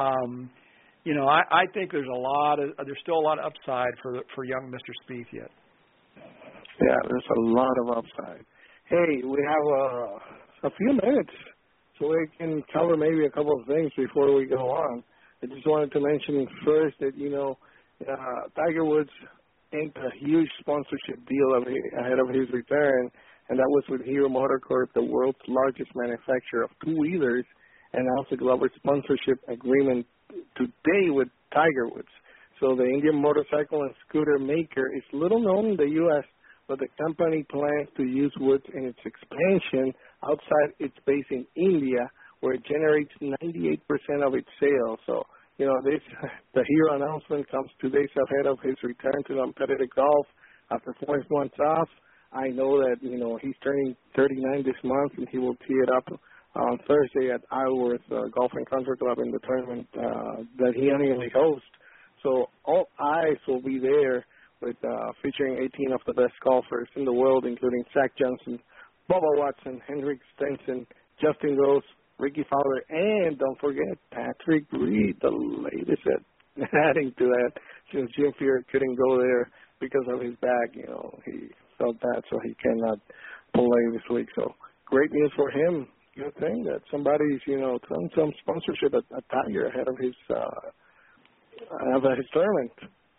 I think there's still a lot of upside for young Mr. Spieth yet. Yeah, there's a lot of upside. Hey, we have a few minutes, so we can cover maybe a couple of things before we go on. I just wanted to mention first that, Tiger Woods inked a huge sponsorship deal ahead of his return, and that was with Hero MotoCorp, the world's largest manufacturer of two-wheelers, and also global sponsorship agreement today with Tiger Woods. So the Indian motorcycle and scooter maker is little known in the U.S., but the company plans to use Woods in its expansion outside its base in India, where it generates 98% of its sales. So, the Hero announcement comes 2 days ahead of his return to competitive golf after 4 months off. I know that, he's turning 39 this month, and he will tee it up on Thursday at Isleworth Golf and Country Club in the tournament that he annually hosts. So all eyes will be there with featuring 18 of the best golfers in the world, including Zach Johnson, Bubba Watson, Henrik Stenson, Justin Rose, Ricky Fowler, and don't forget Patrick Reed, the latest adding to that, since Jim Furyk couldn't go there because of his back. He felt bad, so he cannot play this week. So great news for him. Good thing that somebody's, done some sponsorship at Tiger ahead of his tournament.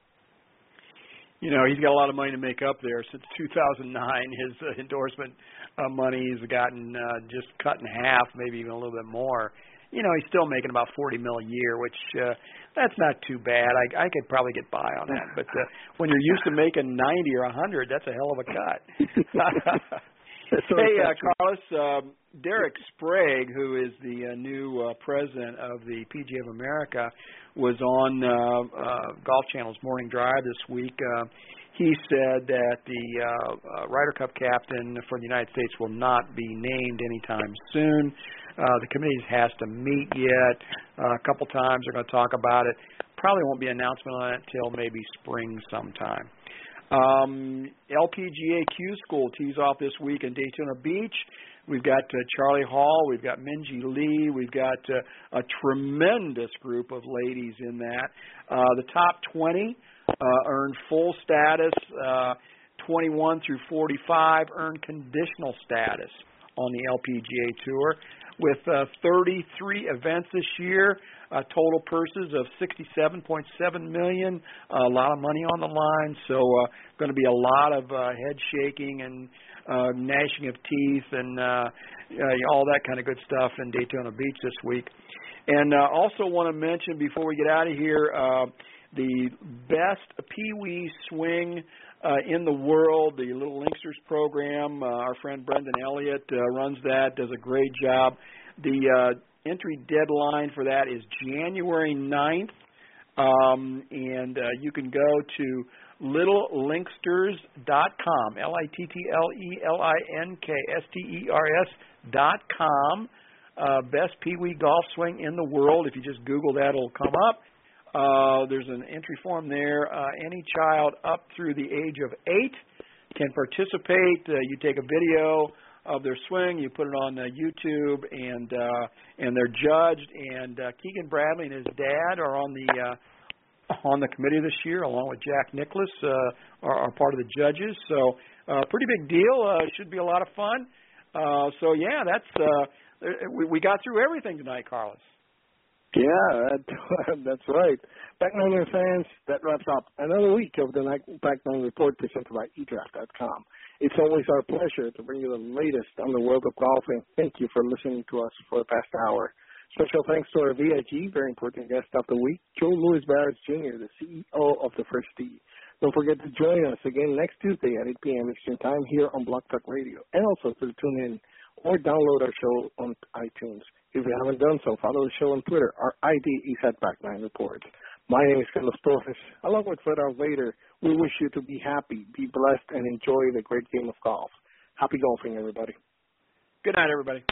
He's got a lot of money to make up there. Since 2009, his endorsement money has gotten just cut in half, maybe even a little bit more. He's still making about $40 million a year, which that's not too bad. I could probably get by on that. But when you're used to making 90 or 100, that's a hell of a cut. Hey, Carlos, Derek Sprague, who is the new president of the PGA of America, was on Golf Channel's Morning Drive this week. He said that the Ryder Cup captain for the United States will not be named anytime soon. The committee has to meet yet. A couple times they're going to talk about it. Probably won't be an announcement on it until maybe spring sometime. LPGA Q School tees off this week in Daytona Beach. We've got Charlie Hall. We've got Minjee Lee. We've got a tremendous group of ladies in that. The top 20 earn full status. 21 through 45 earn conditional status on the LPGA Tour. With 33 events this year, total purses of $67.7 million, a lot of money on the line, so going to be a lot of head shaking and gnashing of teeth and all that kind of good stuff in Daytona Beach this week. And also want to mention before we get out of here, the best Pee-wee swing in the world, the Little Linksters program. Our friend Brendan Elliott runs that, does a great job. The entry deadline for that is January 9th, and you can go to littlelinksters.com, littlelinksters.com. Best Pee-wee golf swing in the world. If you just Google that, it'll come up. There's an entry form there. Any child up through the age of 8 can participate. You take a video of their swing, you put it on YouTube, and they're judged. And Keegan Bradley and his dad are on the committee this year, along with Jack Nicklaus, are part of the judges. So pretty big deal. Should be a lot of fun. So yeah, that's we got through everything tonight, Carlos. Yeah, that's right. Back Nine fans, that wraps up another week of the Back Nine Report presented by eDraft.com. It's always our pleasure to bring you the latest on the world of golfing. Thank you for listening to us for the past hour. Special thanks to our VIG, very important guest of the week, Joe Louis Barrett Jr., the CEO of the First Tee. Don't forget to join us again next Tuesday at 8 p.m. Eastern Time here on Blog Talk Radio, and also to tune in or download our show on iTunes. If you haven't done so, follow the show on Twitter. Our ID is @Back9 Report. My name is Carlos Torres. Along with Fred Vader, we wish you to be happy, be blessed, and enjoy the great game of golf. Happy golfing, everybody. Good night, everybody.